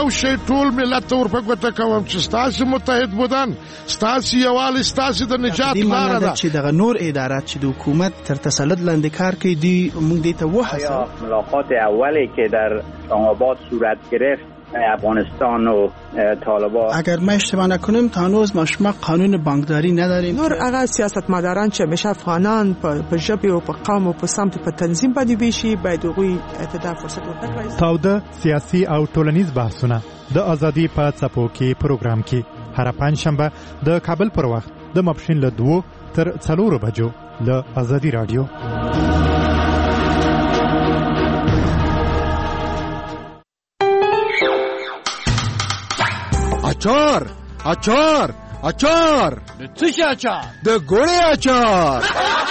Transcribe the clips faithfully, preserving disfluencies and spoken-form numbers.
یو شی ټول ملت ته ورپګوته کوم چې ستاسې متحد بودن، ستاسې یووالی ستاسې د نجات لاره ده. چې دغه نور ادارات چې د حکومت تر تسلط لاندې کار کوي دی موږ دې ته وهڅوو. ملاقات اولی که در اسلام‌آباد صورت گرفت افغانستان و طالبان، اگر ما اشتباه نکنیم تا هنوز ما شما قانون بانکداری نداریم. نور هغه سیاستمداران چې همیشه افغانان په ژبه او په قوم او په سمت په تنظیم باندې ویشي باید هغوی ته فرصت ورکړي. تاوده سیاسي او ټولنیز بحثونه د ازادي په څپو کې پروګرام کې هر پنځشنبه د کابل پر وخت د ماپښین له دوه تر څلورو بجو له ازادي رادیو. اچار اچار اچار د څه شي اچار؟ د ګوړې اچار.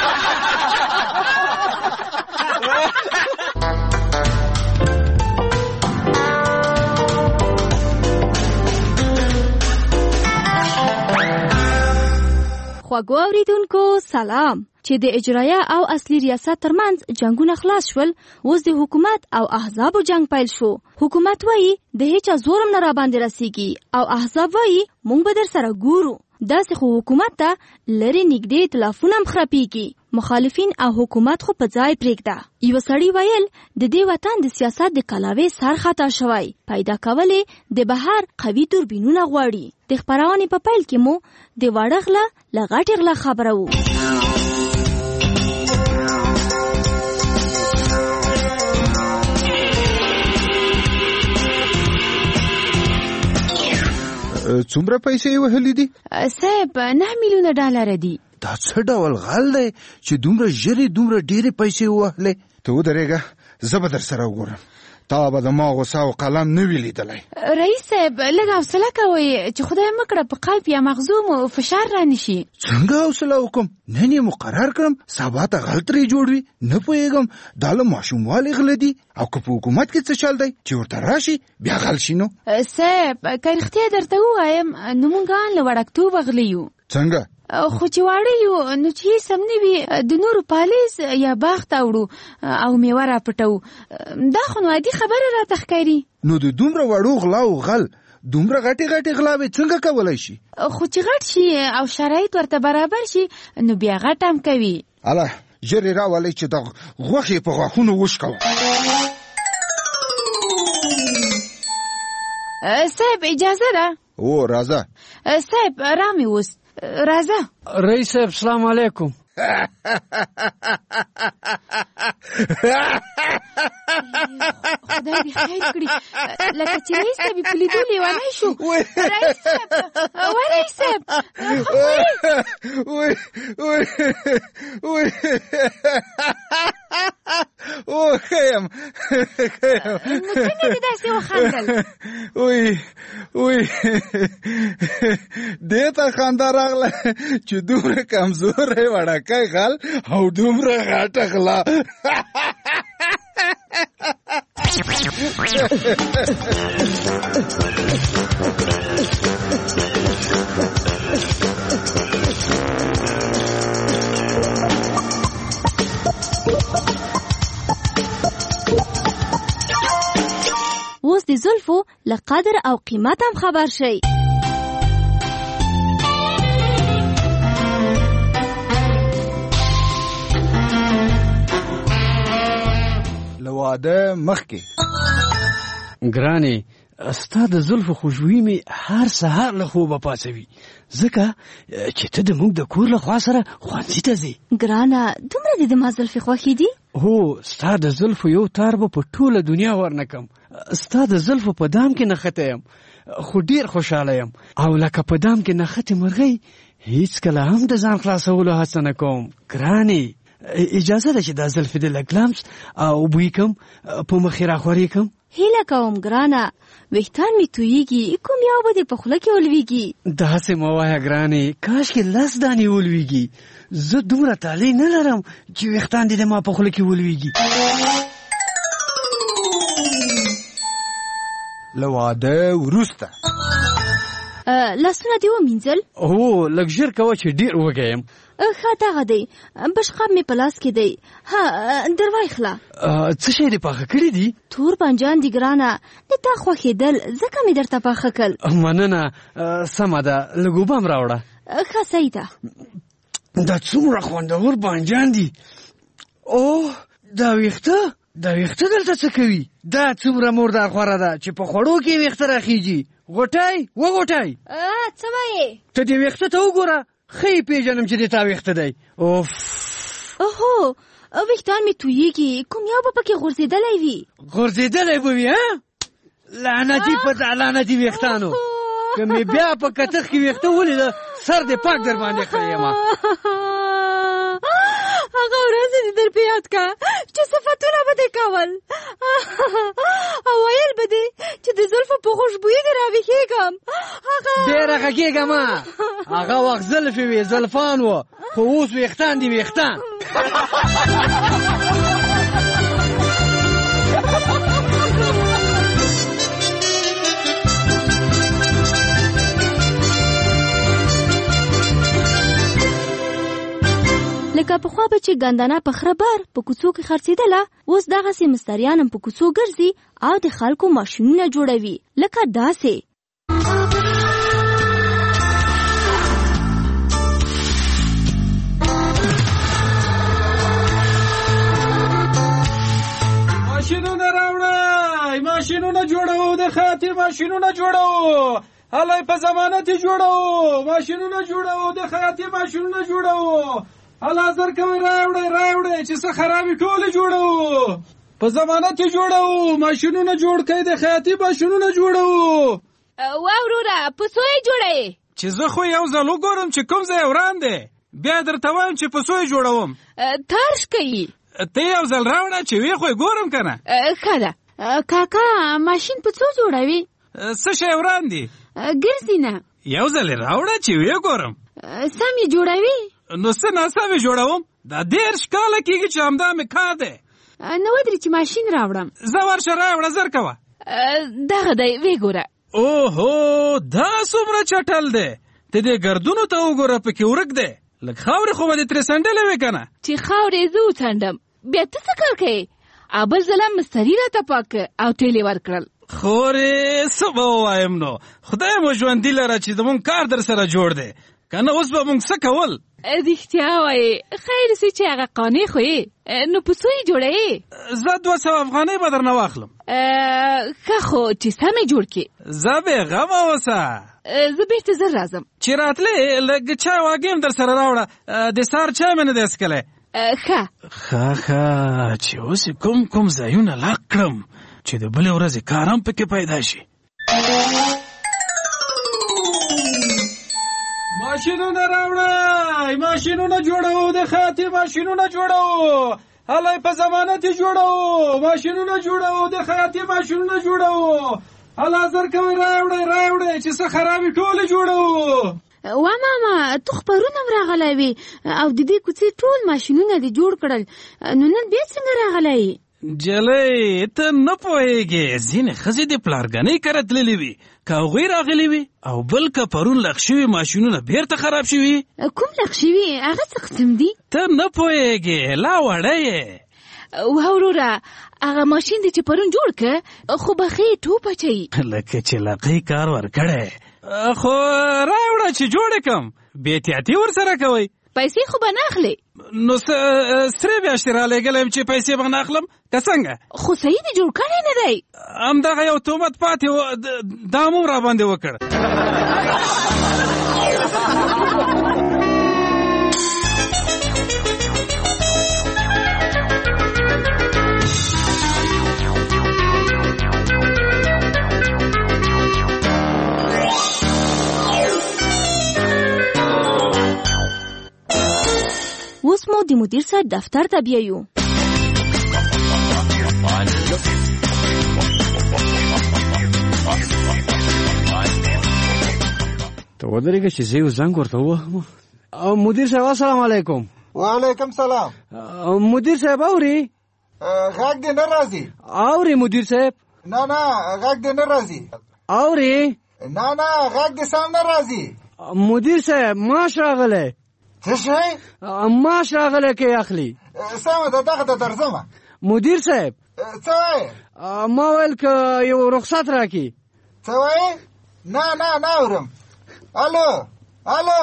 خواږو اوریدونکو سلام. چې د اجرایه او اصلي ریاست ترمنځ جنگونه خلاص شول، اوس د حکومت او احزابو جنگ پیل شو. حکومت وایي د هیچا زورم نه را باندې رسیږي او احزاب وایي مونږ به در سره ګورو. داسې خو حکومت ته لري نږدې ائتلافونه هم خرابېږي. مخالفین او حکومت خو په ځای پرېږده. یو سړي ویل د دې وطن د سیاست د کلاوې سر خطا شوی، پیدا کولې د بهر قوي دوربینونه غواړي. د خپرونې په پیل کې مو د واړه غله له غټې غله خبره وو. څومره پیسې وهلې دي؟ صاحب نه میلیونه ډالر دي. دا څه ډول غل دی چې دومره ژرې دومره ډېرې پیسې وهلې؟ ته ودرېږه، زه به در سره وګورم. تا به د ما غوسه او قلم نه وي لیدلی. رئیس صاحب لږ حوصله کوئ چې خدای مکړه په قلب یا مغزو مو فشار رانشي. څنګه حوصله وکړم؟ نن یې مقرر کړم، سبا ته غل ترې جوړ وي. نه پوهېږم دا له ماشوموالې غله دي او که په حکومت کې څه چل دی چې ورته راشي بیا غل شي. نو صاحب که رښتیا درته ووایم نو موږ ان له وړکتوبه غلي یو. څنګه؟ خو چې واړه یو نو چې سم نه وي د نورو پالیز یا باغ ته وړو او میوه را پټو. دا خو نو عادي خبره راته ښکاري. نو د دومره وړو غلا او غل دومره غټې غټې غلاوې څنګه کولی شي؟ خو چې غټ شي او شرایط ورته برابر شي نو بیا غټ هم کوي. الله ژر یې راولئ چې د غوښې په غاښونو وشکوم. صاحب اجازه ده؟ او راځه. صاحب رامي اوس راځه. رئیس صاحب سلام علیکم. خدای دې خیر کړي. لکه چې رئیس صاحب په لیدو لیونی شو. رئیس صاحب و رئیس صاحب وای وای وای او خیم خیم نو څنګه دې داسې وخندل؟ وای وای دې ته خندا راغله چې دومره کمزوری وړکی غل او دومره غټه غلا. اوس د زلفو له قدر او قیمت هم خبر شي. واده مخکې ګرانې ستا د زلفو خوشبويي مې هر سهار له خوبه پاڅوي، ځکه چې ته د موږ د کور له خوا سره ښوونځي ته ځې. ګرانه دومره دې د ما زلفې خوښې دي؟ هو ستا د زلفو یو تار به په ټوله دنیا ورنکم. ستا د زلفو په دام کې نښتی یم خو ډېر خوشحاله یم، او لکه په دام کې نښتې مرغۍ هیڅ کله هم د ځان خلاصولو هڅه نه کوم. ګرانې اجازه ده چې دا زلفې د لږ لمس او بوی کم په مخې راخورې کم. هیله کوم ګرانه، ویښتان مې تویېږي، کوم یو به دې په خوله کې ولویږي. داسې مه وایه ګرانې، کاشکې لس دانې ولویږي. زه دومره طالع نه لرم چې ویښتان دې د ما په خوله کې ولویږي. له واده وروسته لاسونه دې ومینځل؟ هو لږ ژر کوه چې ډېر وږی یم. ښه دغه دی، بشقاب مې په لاس کې دی. ها در وایخله. څه شی دې پاخه کړي دي؟ تور بانجان دي ګرانه، د تا خوښېدل ځکه مې درته پاخه کړل. مننه، سمه ده، لږ اوبه هم راوړه. ښه صحیح ده. دا څومره خوندور بانجان دي. اوه دا ویښته دا ویښته دلته څه کوي؟ دا څومره مردار خوره ده چې په خوړو کې ویښته راخیږي. غوټۍ وغوټۍ څه وایې؟ ته دې ویښته ته وګوره، ښه یې پېژنم چې د تا ویښته دی. اوف اوهو ویښتان مې تویېږي، کوم یو به پکې غورځېدلی وي. غورځېدلی به وي؟ ها لعنتي په تا لعنتي ویښتانو، که مې بیا په کتغ کې ویښته ولیده سر دې پاک در باندې کړی یم. هغه ورځې دې در په یاد که چې صفتونه به دې کول او ویل به دې چې د زلفو په خوشبویي دې راویښېږم. ډېره غږېږه مه، هغه وخت زلفې وې زلفان وه، خو اوس ویښتان دي ویښتان. لکه پخوا به چې ګندنه په خره بار په کوڅو کې خرڅېدله، اوس دغسې مستریان هم په کوڅو ګرځي او د خلکو ماشینونه جوړوي. لکه داسې ماشینونه راوړئ، ماشینونه جوړو، د خیاطۍ ماشینونه جوړو، هلئ په ضمانت یې جوړو، ماشینونه جوړو، د خیاطۍ ماشینونه جوړو، هله زر کوئ راوړئ راوړئ چې څه خرابې ټولې جوړو، په ضمانت یې جوړو، ماشینونه جوړ کئ، د خیاطۍ ماشینونه جوړو. وا وروره په څو یې جوړئ؟ چې زه خو یو ځل وګورم چې کوم ځای وران دی، بیا درته وایم چې په څو یې جوړوم. ترش کوي. ته یو ځل راوړه چې ویې خو یې ګورم که نه. ښه ده. کاکا ماشین په څو جوړوي؟ څه شی وران دي؟ ګرځي نه. یو ځل یې راوړه چې ویې ګورم. سم یې جوړوي؟ نو څه ناسم یې جوړوم؟ دا دېرش کاله کېږي چې همدا مې کار دی. نو ودرې چې ماشین راوړم. زه ورشه راوړه زر کوه. دغه دی ویې ګوره. اوهو دا څومره چټل دی، ته دې ګردونو ته وګوره پکې ورک دی، لږ خاورې خو به دې ترې څنډلې وې که نه. چې خاورې زه وڅنډم بیا ته څه کار کوې؟ بل ځله مستري راته پاک او تیل یې ورکړل. خورې څه به ووایم نو، خدای مو ژوندي لره چې زمونږ کار در سره جوړ دی، که نه اوس به مونږ څه کول. رښتیا وایې، خیر سي چې هغه قانع خو یې، نو په څو یې جوړوې؟ زه دوه سوه افغانۍ به درنه واخلم. ښه خو چې سم یې جوړ کړې. زه بېغمه اوسه، زه بېرته زر راځم. چې راتلې لږ چای واګې هم در سره راوړه، د سهار چای مې نه دی څکلی. ښه ښه ښه چې اوس کوم کوم ځایونه لاک کړم چې د بلې ورځې کار هم پکې پیدا شي. ماشینونه راوړئ، ماشینونه جوړو، د خیاطۍ ماشینونه جوړو، هلئ په ضمانت یې جوړو، ماشینونه جوړو، د خیاطۍ ماشینونه جوړو، هله زر کوئ راوړئ راوړئ چې څه خرابې ټولې جوړو. وا ماما تو خپرونه هم راغلی وي او د دې کوڅې ټول ماشینونه دې جوړ کړل، نو نن بیا څنګه راغلی؟ جلۍ ته نه پوهېږې، ځینې ښځې د پلارګنۍ کره تللې وي، که هغوی راغلي وي، او بل که پرون لغ شوي ماشینونه بیرته خراب شوي. کوم لغ شوي؟ هغه څه قسم دي؟ ته نه پوهېږې، لا وړه یې. وا وروره هغه ماشین دی چې پرون جوړ که، خو بخې ټوپ اچوي. لکه چې لقۍ کار ورکړی، خو راوړه چې جوړې کم، بې احتیاطي ورسره کوئ. پیسې خو به نه اخلې؟ نو سرې میاشتې رالیږلی یم چې پیسې به نه اخلم، که څنګه؟ خو صحیح دې جوړ کړی نه دی. همدغه یو تهمت پاتې و، دا هم راباندې وکړ. اوس مو د مدیر صاحب دفتر ته بیایو. ته ودرېږه چې زه یو زنګ ورته ووهم. مدیر صاحب السلام علیکم. وعلیکم سلام. مدیر صاحب اوري؟ غږ دې نه راځي. اوري مدیر صاحب؟ نه نه غږ دې نه راځي. اوري؟ نه نه غږ دې سم نه راځي. مدیر صاحب ماش راغلی. څه شی؟ ماش راغلی کې اخلي. سمه ده دغه ته درځمه. مدیر صاحب څه وایې؟ ما ویل که یو رخصت راکړي. څه وایې؟ نه نه نه اورم. الو الو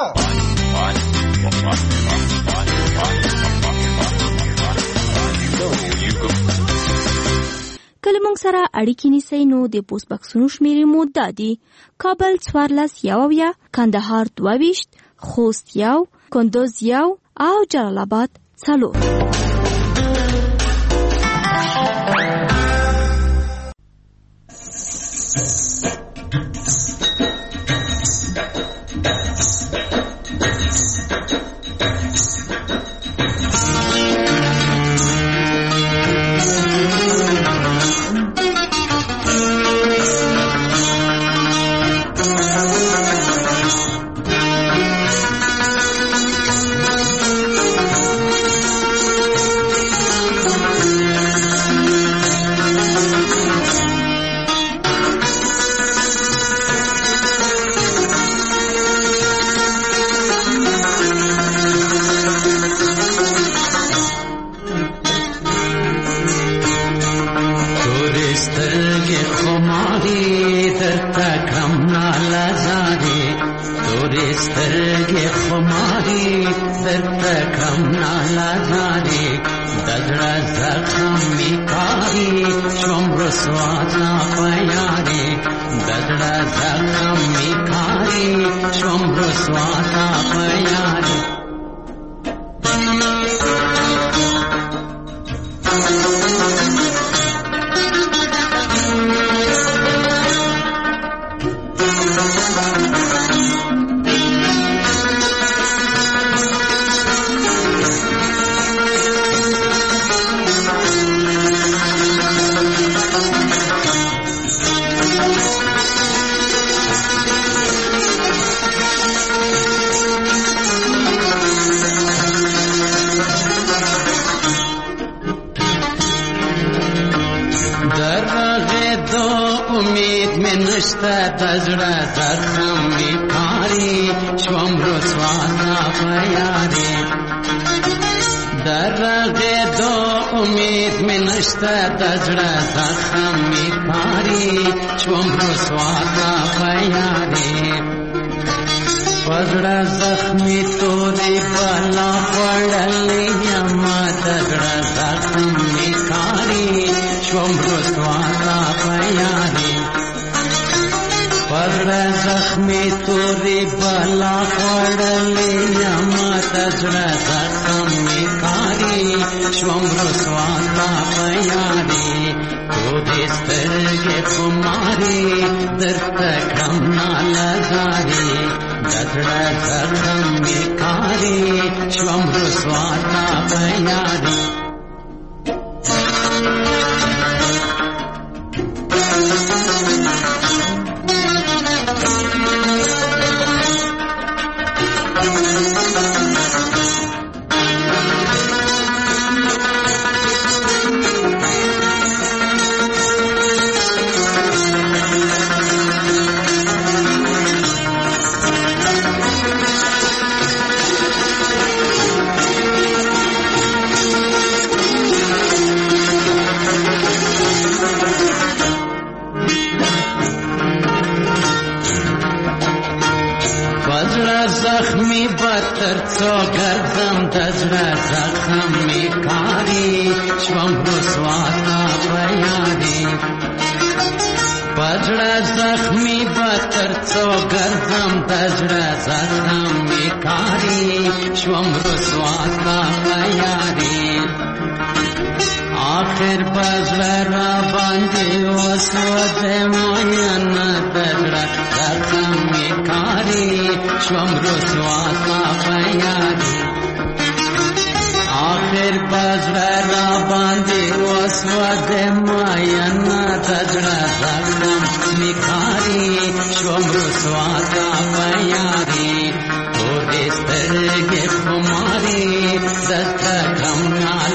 کله موږ سره اړیکې نیسئ نو د پوسټ بکسونو شمیرې مو دا دي: کابل څوارلس یو اویا، کندهار دوه ویشت، خوست یو، کندوز یو او جلال آباد څلور.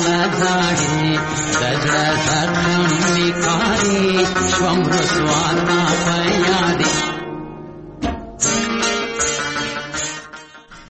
Swamp Swata